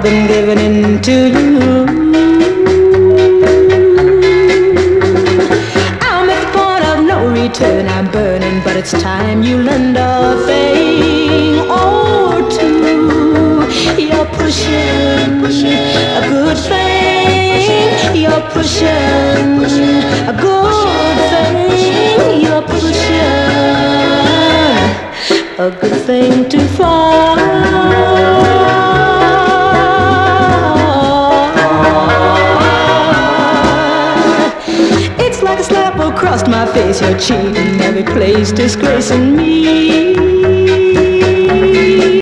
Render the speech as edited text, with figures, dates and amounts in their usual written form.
been giving in to you. I'm at the point of no return. I'm burning, but it's time you learned a thing or two. You're pushing a good thing. You're pushing a good thing. You're pushing a good thing too far. It's like a slap across my face. You're cheating every place, disgracing me.